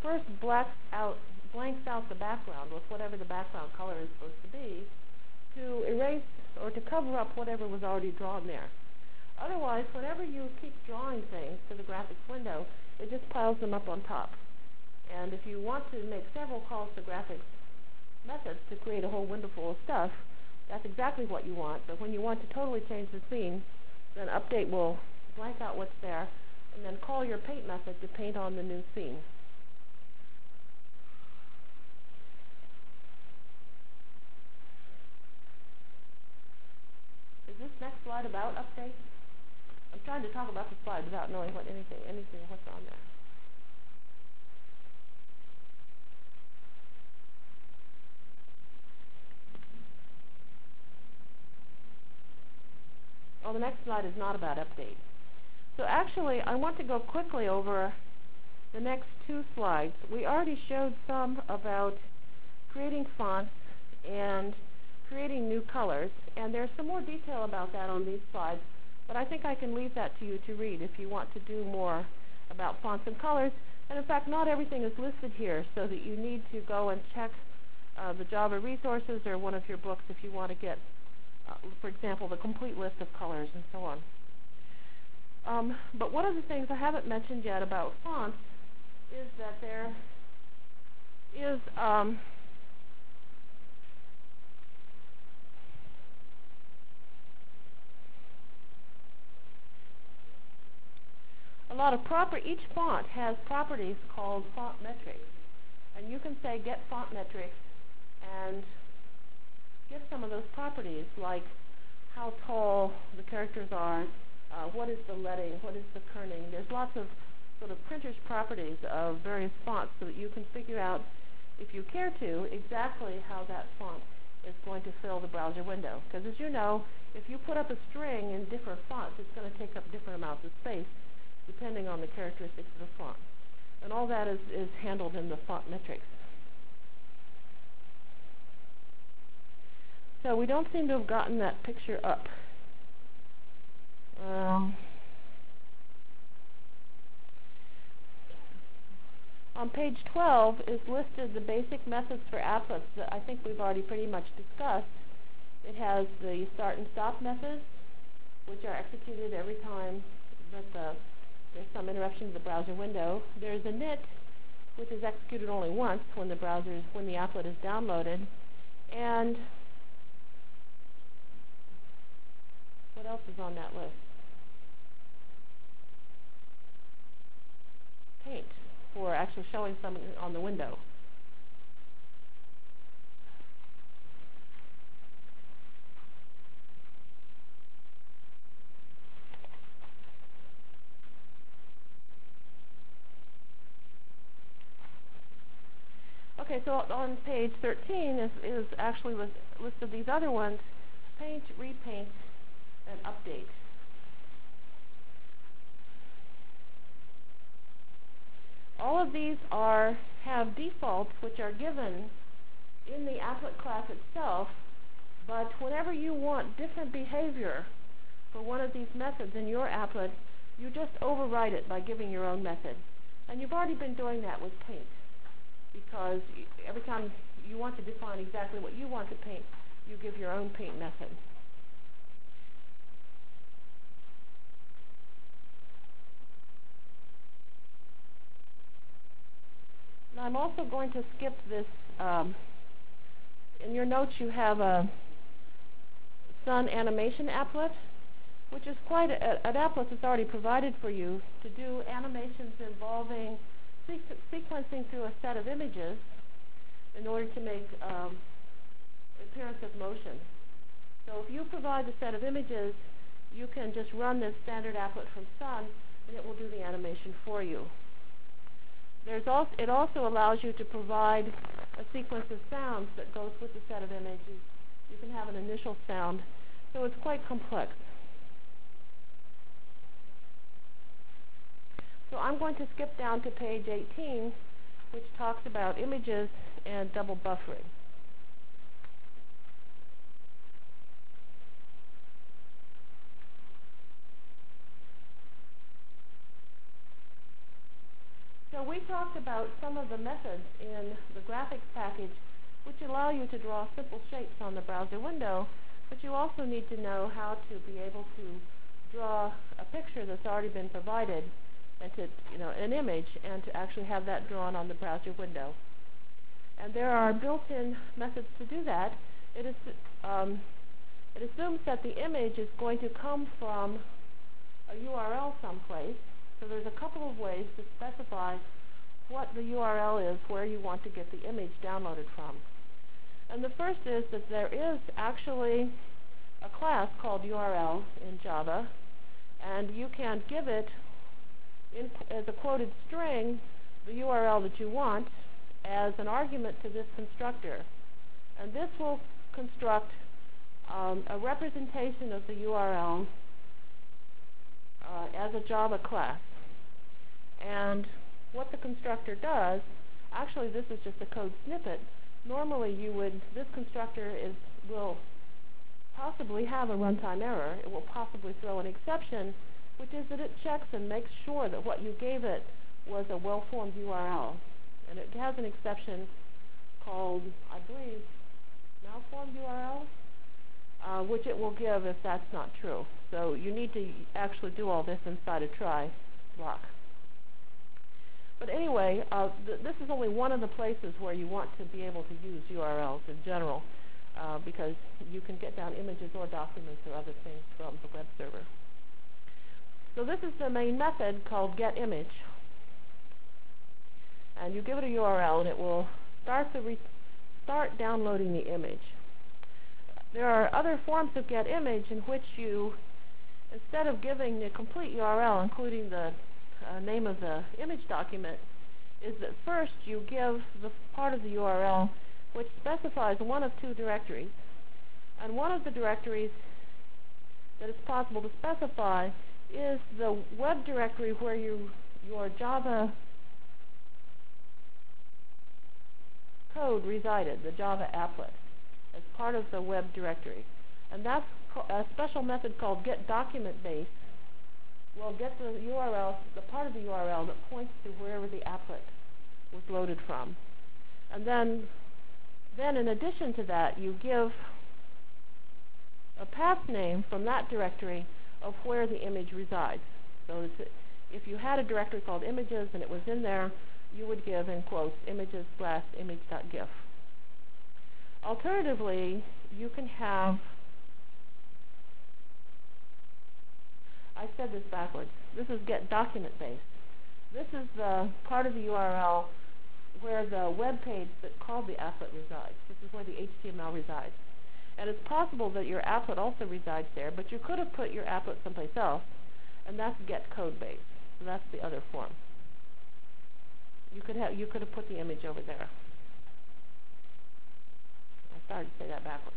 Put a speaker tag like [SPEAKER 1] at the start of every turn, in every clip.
[SPEAKER 1] first blanks out the background with whatever the background color is supposed to be to erase or to cover up whatever was already drawn there. Otherwise, whenever you keep drawing things to the graphics window, it just piles them up on top. And if you want to make several calls to graphics methods to create a whole window full of stuff, that's exactly what you want. But when you want to totally change the scene, then update will blank out what's there and then call your paint method to paint on the new scene. Is this next slide about update? I'm trying to talk about the slide without knowing what what's on there. Oh, the next slide is not about update. So actually, I want to go quickly over the next two slides. We already showed some about creating fonts and creating new colors, and there's some more detail about that on these slides, but I think I can leave that to you to read if you want to do more about fonts and colors. And in fact, not everything is listed here, so that you need to go and check the Java resources or one of your books if you want to get, for example, the complete list of colors and so on. But one of the things I haven't mentioned yet about fonts is that there is a lot of each font has properties called font metrics. And you can say get font metrics and give some of those properties, like how tall the characters are, what is the leading, what is the kerning. There's lots of sort of printer's properties of various fonts so that you can figure out, if you care to, exactly how that font is going to fill the browser window. Because as you know, if you put up a string in different fonts, it's going to take up different amounts of space depending on the characteristics of the font. And all that is handled in the font metrics. So we don't seem to have gotten that picture up. On page 12 is listed the basic methods for applets that I think we've already pretty much discussed. It has the start and stop methods, which are executed every time that there's some interruption to the browser window. There's a init, which is executed only once when the applet is downloaded. And what else is on that list? Paint, for actually showing something on the window. Okay, so on page 13 is actually listed these other ones: paint, repaint, and update. All of these have defaults which are given in the applet class itself, but whenever you want different behavior for one of these methods in your applet, you just override it by giving your own method. And you've already been doing that with paint, because every time you want to define exactly what you want to paint, you give your own paint method. Now I'm also going to skip this. In your notes you have a Sun animation applet, which is quite an applet that's already provided for you to do animations involving sequencing through a set of images in order to make appearance of motion. So if you provide the set of images, you can just run this standard applet from Sun, and it will do the animation for you. It also allows you to provide a sequence of sounds that goes with the set of images. You can have an initial sound, so it's quite complex. So I'm going to skip down to page 18, which talks about images and double buffering. So So we talked about some of the methods in the graphics package which allow you to draw simple shapes on the browser window, but you also need to know how to be able to draw a picture that's already been provided, and to, an image, and to actually have that drawn on the browser window. And there are built-in methods to do that. It assumes that the image is going to come from a URL someplace. So there's a couple of ways to specify what the URL is where you want to get the image downloaded from. And the first is that there is actually a class called URL in Java, and you can give it as a quoted string the URL that you want as an argument to this constructor. And this will construct a representation of the URL as a Java class. And what the constructor does, actually this is just a code snippet. Normally this constructor will possibly have a runtime error. It will possibly throw an exception, which is that it checks and makes sure that what you gave it was a well-formed URL. And it has an exception called, I believe, malformed URL, which it will give if that's not true. So you need to actually do all this inside a try block. But anyway, this is only one of the places where you want to be able to use URLs in general, because you can get down images or documents or other things from the web server. So this is the main method called getImage. And you give it a URL, and it will start downloading the image. There are other forms of getImage in which you, instead of giving the complete URL, including the name of the image document, is that first you give the part of the URL which specifies one of two directories. And one of the directories that is possible to specify is the web directory where your Java code resided, the Java applet, as part of the web directory. And that's a special method called getDocumentBase will get the URL, the part of the URL that points to wherever the applet was loaded from. And then in addition to that, you give a path name from that directory of where the image resides. So if you had a directory called images and it was in there, you would give, in quotes, images/image.gif. Alternatively, you can have, I said this backwards, this is getDocumentBase. This is the part of the URL where the web page that called the applet resides. This is where the HTML resides. And it's possible that your applet also resides there, but you could have put your applet someplace else, and that's getCodebase. So that's the other form. You could have put the image over there. I started to say that backwards.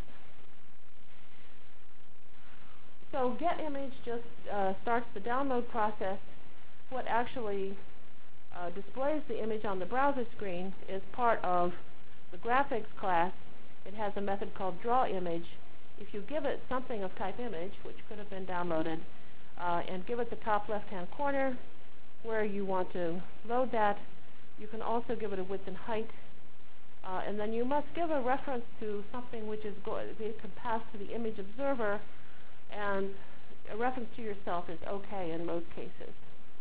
[SPEAKER 1] So getImage just starts the download process. What actually displays the image on the browser screen is part of the graphics class. It has a method called drawImage. If you give it something of type image, which could have been downloaded, and give it the top left-hand corner where you want to load that, you can also give it a width and height. And then you must give a reference to something which is it can pass to the image observer, and a reference to yourself is okay in most cases.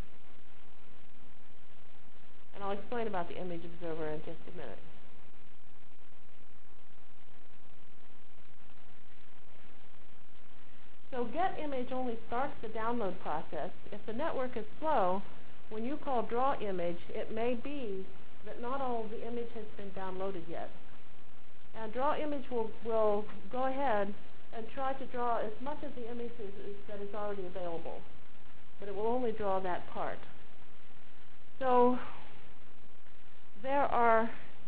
[SPEAKER 1] And I'll explain about the image observer in just a minute. So getImage only starts the download process. If the network is slow, when you call drawImage, it may be that not all of the image has been downloaded yet. And drawImage will go ahead and try to draw as much of the image that is already available, but it will only draw that part. So there are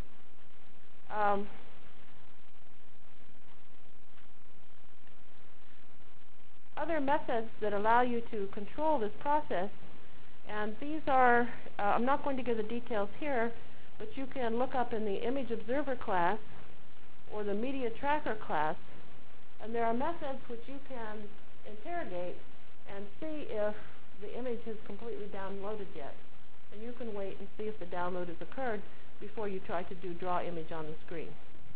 [SPEAKER 1] other methods that allow you to control this process, and these are, I'm not going to give the details here, but you can look up in the image observer class or the media tracker class, and there are methods which you can interrogate and see if the image is completely downloaded yet. And you can wait and see if the download has occurred before you try to do draw image on the screen.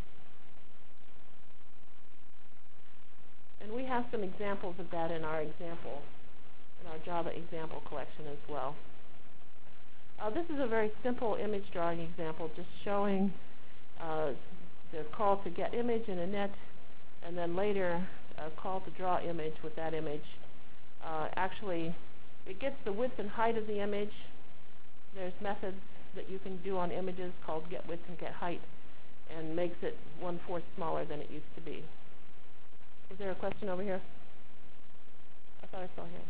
[SPEAKER 1] And we have some examples of that in our Java example collection as well. This is a very simple image drawing example, just showing the call to get image in init, and then later a call to draw image with that image. Actually, it gets the width and height of the image. There's methods that you can do on images called get width and get height, and makes it 1/4 smaller than it used to be. Is there a question over here? I thought I saw here.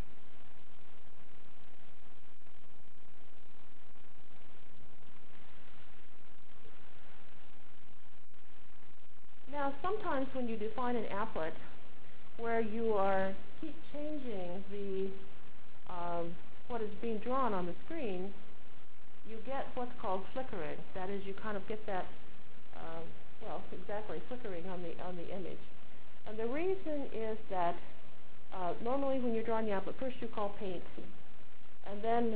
[SPEAKER 1] Now, sometimes when you define an applet where you keep changing what is being drawn on the screen, you get what's called flickering. That is, you kind of get that, flickering on the image. And the reason is that normally when you're drawing the applet, first you call paint, and then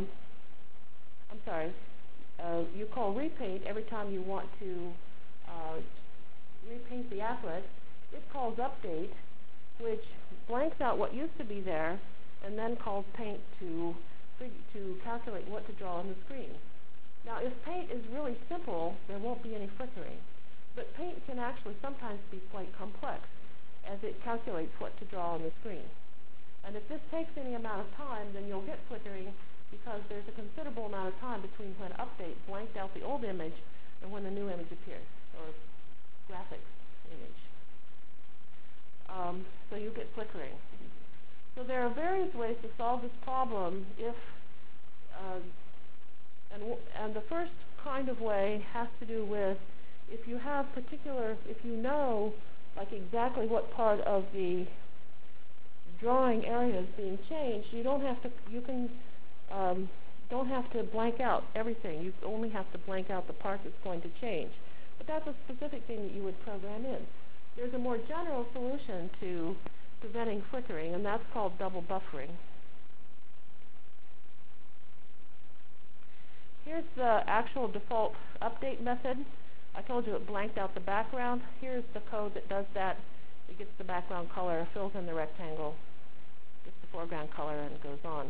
[SPEAKER 1] you call repaint every time you want to repaint the applet. It calls update, which blanks out what used to be there, and then calls paint to calculate what to draw on the screen. Now, if paint is really simple, there won't be any flickering. But paint can actually sometimes be quite complex, as it calculates what to draw on the screen. And if this takes any amount of time, then you'll get flickering, because there's a considerable amount of time between when update blanked out the old image and when the new image appears, or graphics image. So you get flickering. So there are various ways to solve this problem. And the first kind of way has to do with if you know like exactly what part of the drawing area is being changed, you don't have to blank out everything. You only have to blank out the part that's going to change. But that's a specific thing that you would program in. There's a more general solution to preventing flickering, and that's called double buffering. Here's the actual default update method. I told you it blanked out the background. Here's the code that does that. It gets the background color, fills in the rectangle, gets the foreground color, and goes on.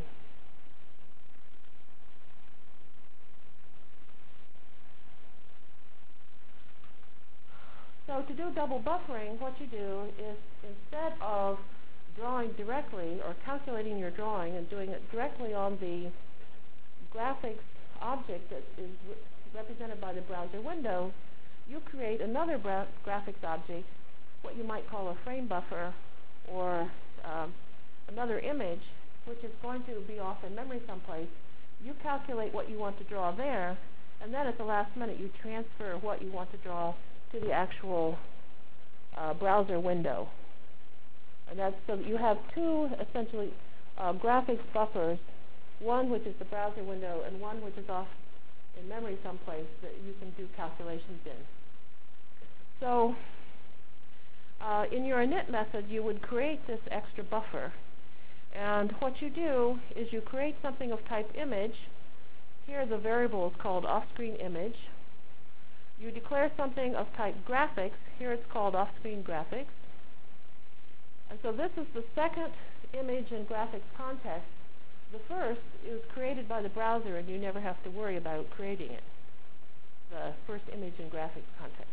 [SPEAKER 1] So to do double buffering, what you do is instead of drawing directly or calculating your drawing and doing it directly on the graphics object that is represented by the browser window, you create another graphics object, what you might call a frame buffer, or another image, which is going to be off in memory someplace. You calculate what you want to draw there, and then at the last minute you transfer what you want to draw to the actual browser window. And that's so that you have two essentially graphics buffers, one which is the browser window and one which is off in memory someplace that you can do calculations in. So in your init method, you would create this extra buffer. And what you do is you create something of type image. Here the variable is called off-screen image. You declare something of type graphics. Here it's called off-screen graphics. And so this is the second image in graphics context. The first is created by the browser, and you never have to worry about creating it. The first image in graphics context.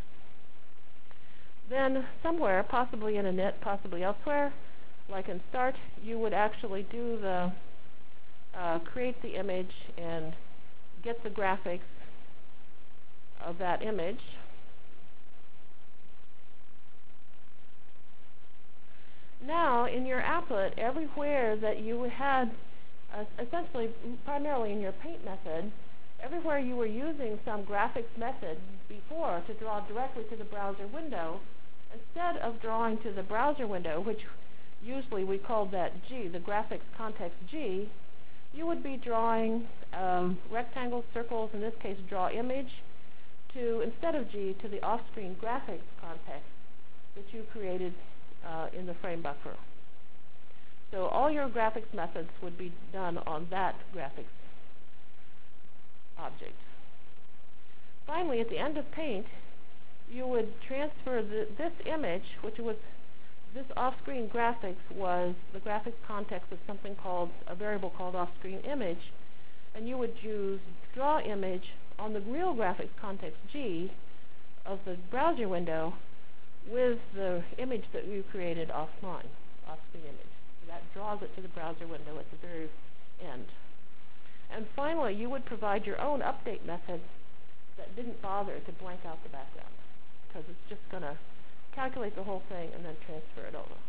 [SPEAKER 1] Then somewhere, possibly in init, possibly elsewhere, like in start, you would actually do the create the image and get the graphics of that image. Now, in your applet, everywhere that you had, essentially, primarily in your paint method, everywhere you were using some graphics method before to draw directly to the browser window, instead of drawing to the browser window, which usually we called that G, the graphics context G, you would be drawing rectangles, circles, in this case draw image, to, instead of G, to the off-screen graphics context that you created in the frame buffer. So all your graphics methods would be done on that graphics object. Finally, at the end of Paint, you would transfer this image, which was this off-screen graphics was the graphics context of something called a variable called off-screen image, and you would use draw image on the real graphics context G of the browser window with the image that you created offline, off-screen image. So that draws it to the browser window at the very end. And finally, you would provide your own update method that didn't bother to blank out the background, because it's just going to calculate the whole thing and then transfer it over.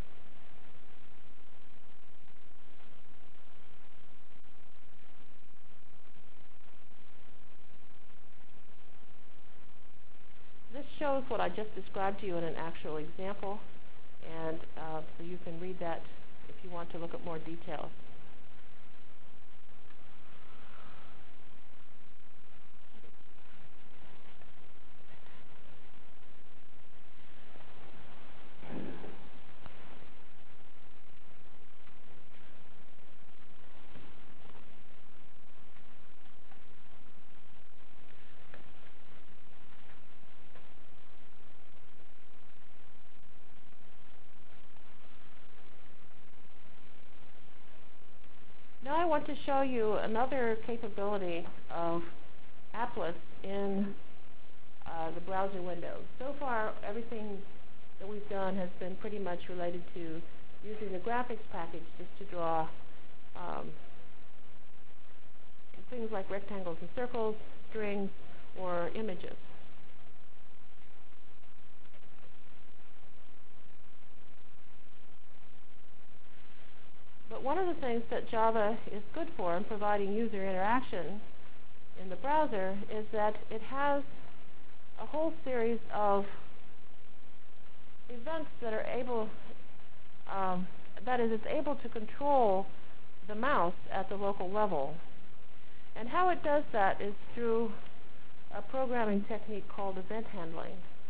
[SPEAKER 1] This shows what I just described to you in an actual example, and so you can read that if you want to look at more details. Now I want to show you another capability of applets in the browser window. So far, everything that we've done has been pretty much related to using the graphics package just to draw things like rectangles and circles, strings, or images. But one of the things that Java is good for in providing user interaction in the browser is that it has a whole series of events that are able, that is, it's able to control the mouse at the local level. And how it does that is through a programming technique called event handling.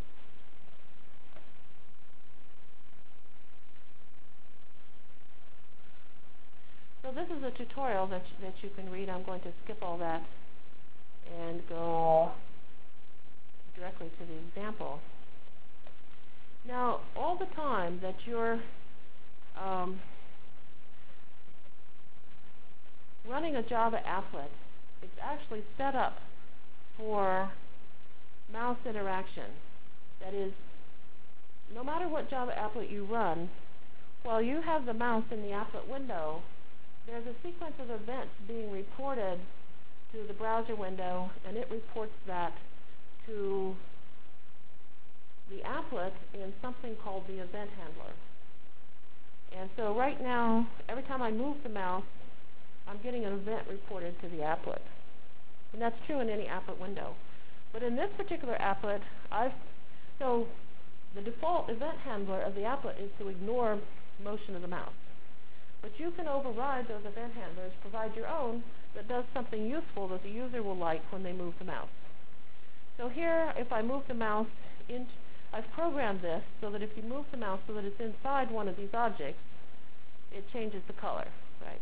[SPEAKER 1] So this is a tutorial that you can read. I'm going to skip all that and go directly to the example. Now, all the time that you're running a Java applet, it's actually set up for mouse interaction. That is, no matter what Java applet you run, while you have the mouse in the applet window, there's a sequence of events being reported to the browser window, and it reports that to the applet in something called the event handler. And so right now, every time I move the mouse, I'm getting an event reported to the applet. And that's true in any applet window. But in this particular applet, so the default event handler of the applet is to ignore motion of the mouse. But you can override those event handlers, provide your own that does something useful that the user will like when they move the mouse. So here, if I move the mouse, I've programmed this so that if you move the mouse so that it's inside one of these objects, it changes the color, right?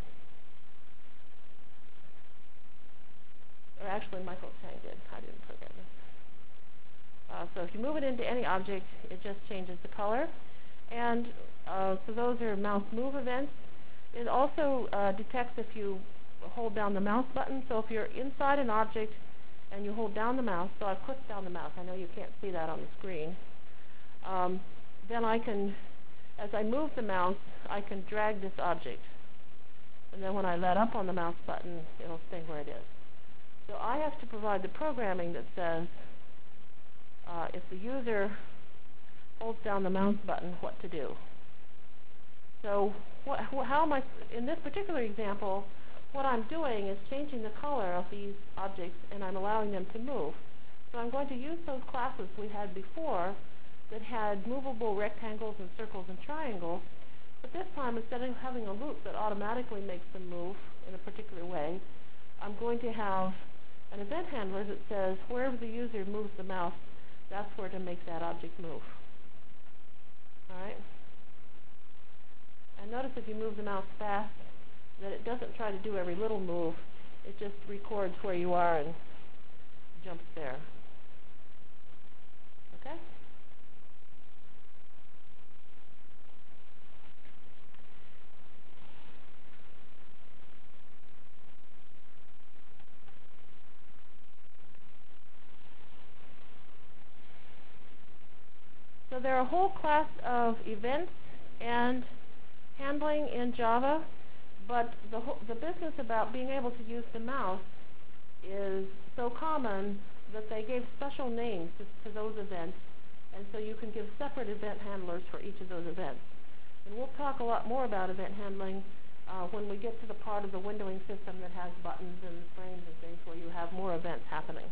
[SPEAKER 1] Or actually, Michael Chang did. I didn't program this. So if you move it into any object, it just changes the color. And so those are mouse move events. It also detects if you hold down the mouse button. So if you're inside an object and you hold down the mouse, so I've clicked down the mouse. I know you can't see that on the screen. Then I can, as I move the mouse, I can drag this object. And then when I let up on the mouse button, it'll stay where it is. So I have to provide the programming that says if the user holds down the mouse button, what to do. So how am I, in this particular example, what I'm doing is changing the color of these objects, and I'm allowing them to move. So I'm going to use those classes we had before that had movable rectangles and circles and triangles, but this time, instead of having a loop that automatically makes them move in a particular way, I'm going to have an event handler that says wherever the user moves the mouse, that's where to make that object move. All right? And notice if you move the mouse fast, that it doesn't try to do every little move. It just records where you are and jumps there. Okay? So there are a whole class of events and handling in Java, but the business about being able to use the mouse is so common that they gave special names to those events, and so you can give separate event handlers for each of those events. And we'll talk a lot more about event handling when we get to the part of the windowing system that has buttons and frames and things where you have more events happening.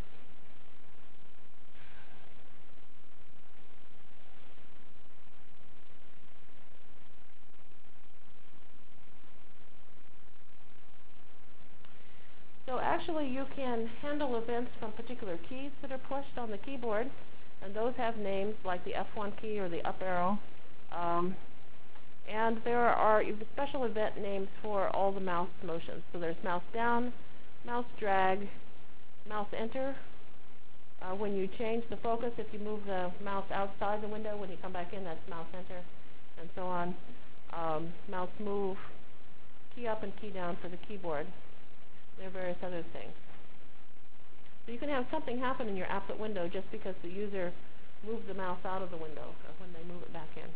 [SPEAKER 1] So actually you can handle events from particular keys that are pushed on the keyboard, and those have names like the F1 key or the up arrow. And there are special event names for all the mouse motions. So there's mouse down, mouse drag, mouse enter. When you change the focus, if you move the mouse outside the window, when you come back in, that's mouse enter, and so on. Mouse move, key up and key down for the keyboard. There are various other things. So you can have something happen in your applet window just because the user moved the mouse out of the window when they move it back in.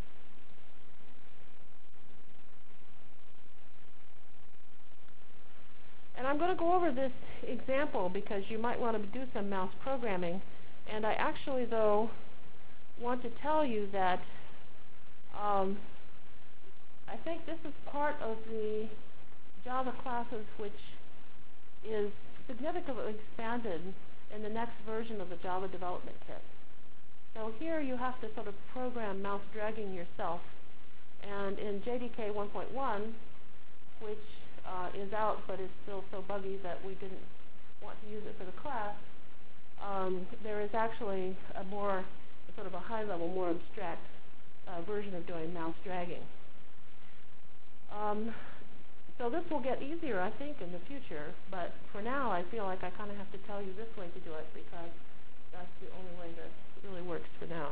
[SPEAKER 1] And I'm going to go over this example because you might want to do some mouse programming. And I actually, though, want to tell you that I think this is part of the Java classes which is significantly expanded in the next version of the Java Development Kit. So here you have to sort of program mouse dragging yourself. And in JDK 1.1, which is out but is still so buggy that we didn't want to use it for the class, there is actually a more sort of a high level, more abstract version of doing mouse dragging. So this will get easier, I think, in the future, but for now I feel like I kind of have to tell you this way to do it because that's the only way that it really works for now.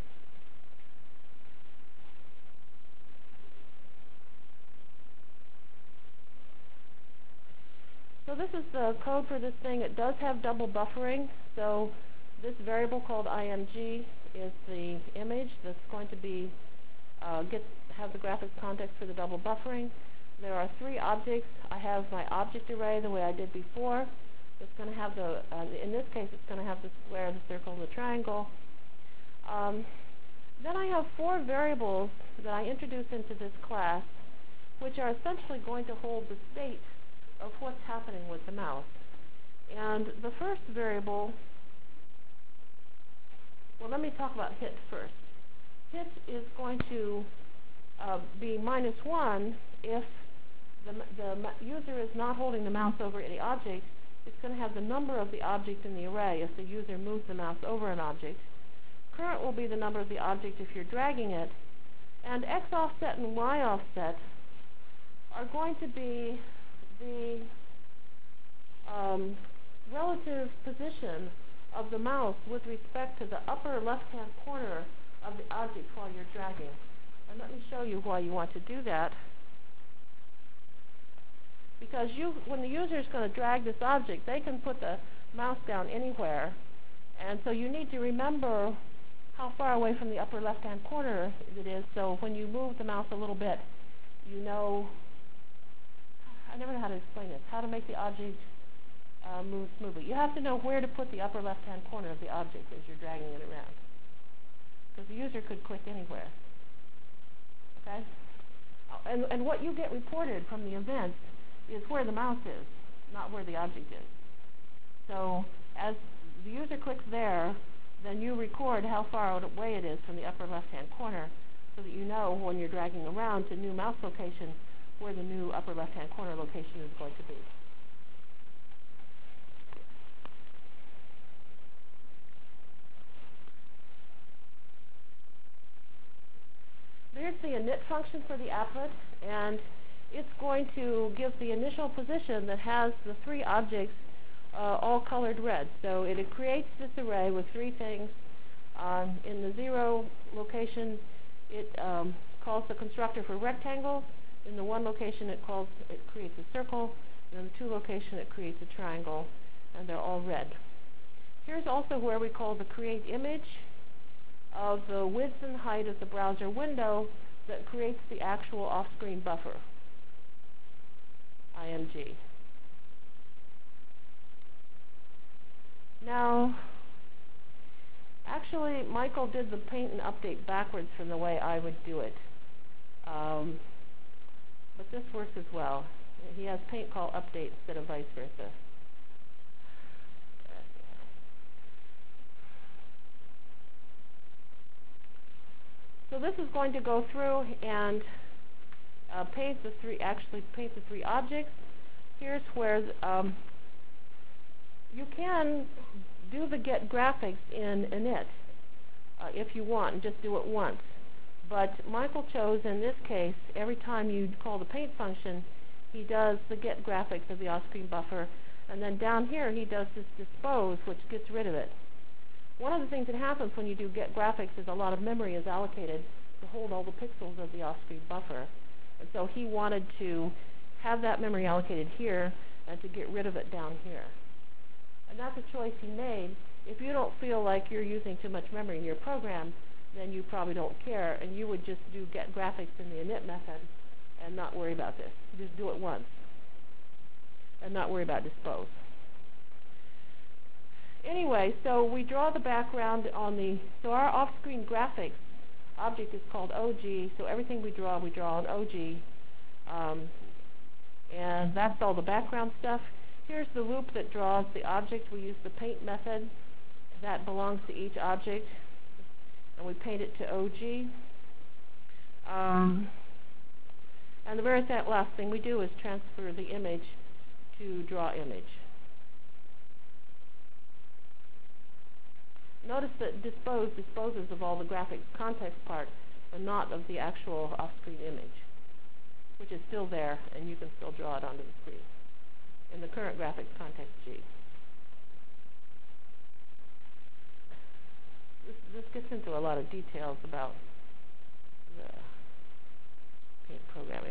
[SPEAKER 1] So this is the code for this thing. It does have double buffering, so this variable called img is the image that's going to be have the graphics context for the double buffering. There are 3 objects. I have my object array the way I did before. It's going to have the, in this case, it's going to have the square, the circle, the triangle. Then I have 4 variables that I introduce into this class, which are essentially going to hold the state of what's happening with the mouse. And the first variable, well, let me talk about hit first. Hit is going to be -1 if the user is not holding the mouse over any object. It's going to have the number of the object in the array if the user moves the mouse over an object. Current will be the number of the object if you're dragging it. And X offset and Y offset are going to be the relative position of the mouse with respect to the upper left-hand corner of the object while you're dragging. And let me show you why you want to do that. Because when the user is going to drag this object, they can put the mouse down anywhere. And so you need to remember how far away from the upper left-hand corner it is. So when you move the mouse a little bit, you know, I never know how to explain this, how to make the object move smoothly. You have to know where to put the upper left-hand corner of the object as you're dragging it around. Because the user could click anywhere. Okay? And what you get reported from the event is where the mouse is, not where the object is. So as the user clicks there, then you record how far away it is from the upper left-hand corner so that you know when you're dragging around to new mouse location where the new upper left-hand corner location is going to be. There's the init function for the applet, and it's going to give the initial position that has the three objects all colored red. So it creates this array with three things. In the 0 location, it calls the constructor for rectangle. In the 1 location, it creates a circle. And in the 2 location, it creates a triangle, and they're all red. Here's also where we call the create image of the width and height of the browser window that creates the actual off-screen buffer, IMG. Now, actually, Michael did the paint and update backwards from the way I would do it. But this works as well. He has paint call update instead of vice versa. So this is going to go through and paint the three objects. Here's where you can do the get graphics in init if you want, and just do it once. But Michael chose, in this case, every time you call the paint function, he does the get graphics of the off-screen buffer, and then down here he does this dispose, which gets rid of it. One of the things that happens when you do get graphics is a lot of memory is allocated to hold all the pixels of the off-screen buffer. And so he wanted to have that memory allocated here and to get rid of it down here. And that's a choice he made. If you don't feel like you're using too much memory in your program, then you probably don't care, and you would just do get graphics in the init method and not worry about this. Just do it once and not worry about dispose. Anyway, so we draw the background on so our off-screen graphics object is called OG, so everything we draw on OG. And that's all the background stuff. Here's the loop that draws the object. We use the paint method. That belongs to each object. And we paint it to OG. And the very last thing we do is transfer the image to draw image. Notice that disposes of all the graphics context part, but not of the actual off-screen image, which is still there, and you can still draw it onto the screen in the current graphics context G. This gets into a lot of details about the paint programming.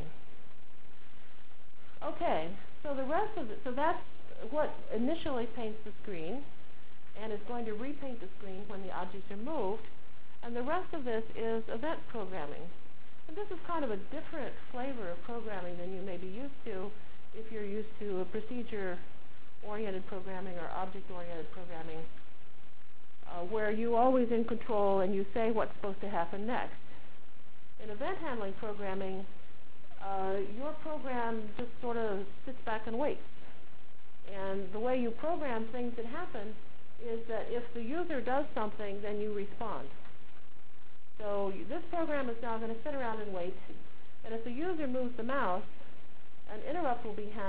[SPEAKER 1] Okay, so the rest of it, so that's what initially paints the screen, and it's going to repaint the screen when the objects are moved. And the rest of this is event programming. And this is kind of a different flavor of programming than you may be used to if you're used to a procedure-oriented programming or object-oriented programming, where you're always in control and you say what's supposed to happen next. In event handling programming, your program just sort of sits back and waits. And the way you program things that happen is that if the user does something, then you respond. So this program is now going to sit around and wait, and if the user moves the mouse, an interrupt will be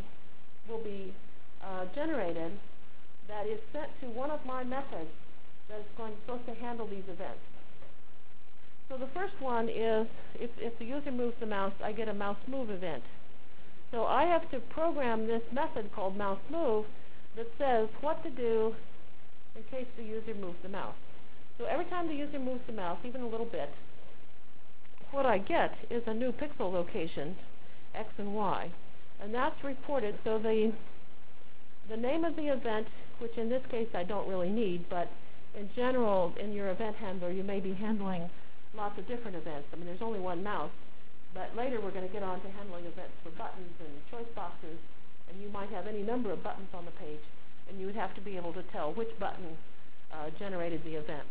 [SPEAKER 1] generated that is sent to one of my methods that's supposed to handle these events. So the first one is, if the user moves the mouse, I get a mouse move event. So I have to program this method called mouse move that says what to do in case the user moves the mouse. So every time the user moves the mouse, even a little bit, what I get is a new pixel location, X and Y. And that's reported. So the name of the event, which in this case I don't really need, but in general, in your event handler, you may be handling lots of different events. I mean, there's only one mouse, but later we're going to get on to handling events for buttons and choice boxes, and you might have any number of buttons on the page, and you would have to be able to tell which button generated the event.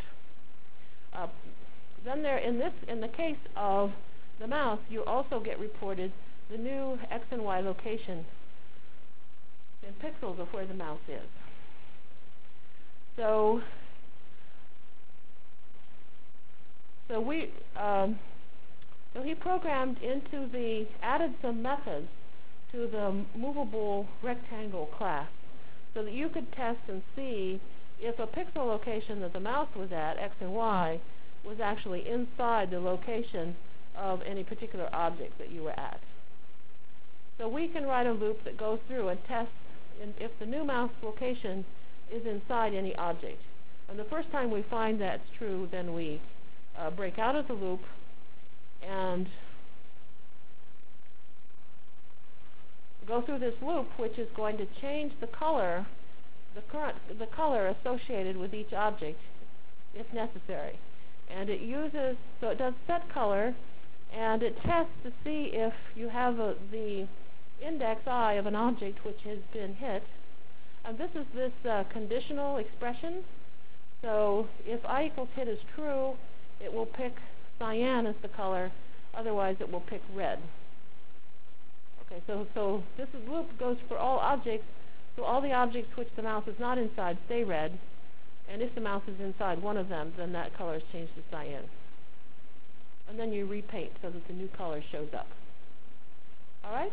[SPEAKER 1] Then in the case of the mouse, you also get reported the new X and Y location in pixels of where the mouse is. So he programmed added some methods to the movable rectangle class so that you could test and see if a pixel location that the mouse was at, X and Y, was actually inside the location of any particular object that you were at. So we can write a loop that goes through and tests if the new mouse location is inside any object. And the first time we find that's true, then we break out of the loop and go through this loop, which is going to change the color, the color associated with each object, if necessary. And it uses, so it does set color, and it tests to see if you have the index I of an object which has been hit. And this is this conditional expression. So if I equals hit is true, it will pick cyan as the color. Otherwise, it will pick red. Okay, so this loop goes for all objects. So all the objects which the mouse is not inside stay red. And if the mouse is inside one of them, then that color is changed to cyan. And then you repaint so that the new color shows up. All right?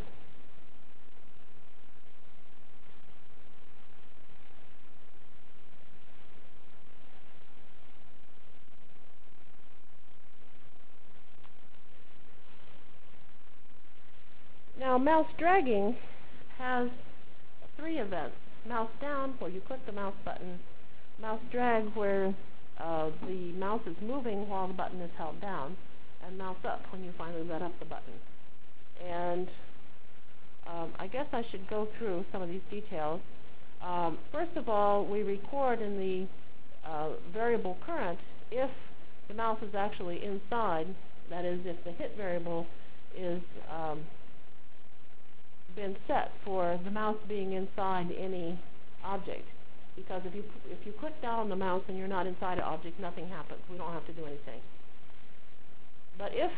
[SPEAKER 1] Now, mouse dragging has 3 events. Mouse down, where you click the mouse button. Mouse drag, where the mouse is moving while the button is held down. And mouse up, when you finally let up the button. And I guess I should go through some of these details. First of all, we record in the variable current if the mouse is actually inside. That is, if the hit variable is been set for the mouse being inside any object. Because if you click down on the mouse and you're not inside an object, nothing happens. We don't have to do anything. But if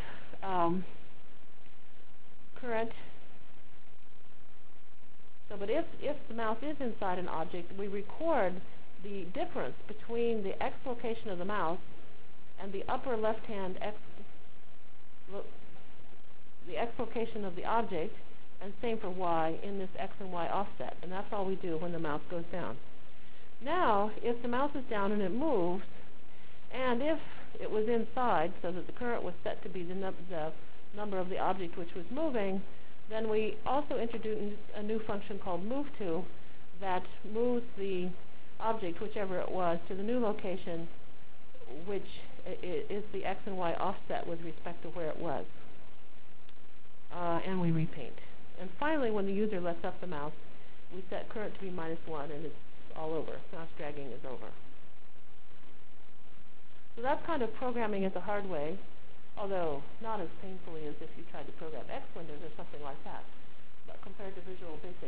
[SPEAKER 1] if the mouse is inside an object, we record the difference between the X location of the mouse and the upper left-hand the X location of the object, and same for Y in this X and Y offset. And that's all we do when the mouse goes down. Now, if the mouse is down and it moves, and if it was inside, so that the current was set to be the number of the object which was moving, then we also introduce a new function called moveTo that moves the object, whichever it was, to the new location, which is the X and Y offset with respect to where it was. And we repaint. And finally, when the user lets up the mouse, we set current to be -1, and it's all over. Mouse dragging is over. So that's kind of programming it the hard way, although not as painfully as if you tried to program X windows or something like that. But compared to Visual Basic,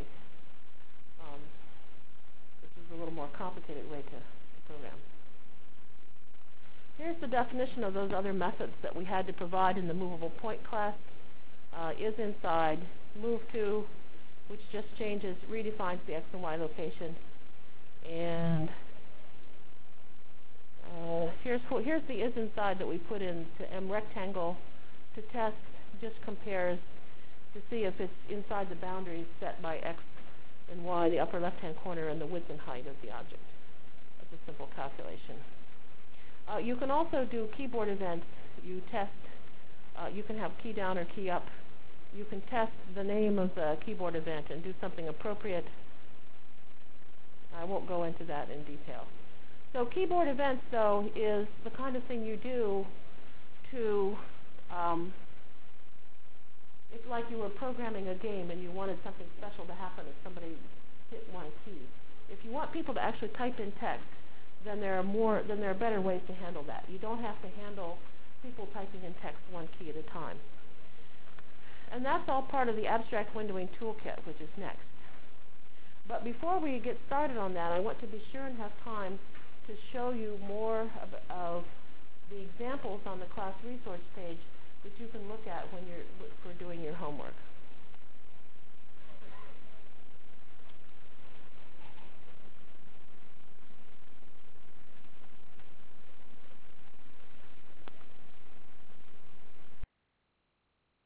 [SPEAKER 1] this is a little more complicated way to program. Here's the definition of those other methods that we had to provide in the movable point class. Is inside, moveTo, which just changes, redefines the X and Y location. And here's the is inside that we put into mRectangle to test, just compares to see if it's inside the boundaries set by X and Y, the upper left-hand corner, and the width and height of the object. That's a simple calculation. You can also do keyboard events. You test, you can have key down or key up. You can test the name of the keyboard event and do something appropriate. I won't go into that in detail. So keyboard events, though, is the kind of thing you do to, it's like you were programming a game and you wanted something special to happen if somebody hit one key. If you want people to actually type in text, then there are better ways to handle that. You don't have to handle people typing in text one key at a time. And that's all part of the Abstract Windowing Toolkit, which is next. But before we get started on that, I want to be sure and have time to show you more of the examples on the class resource page that you can look at when you're doing your homework.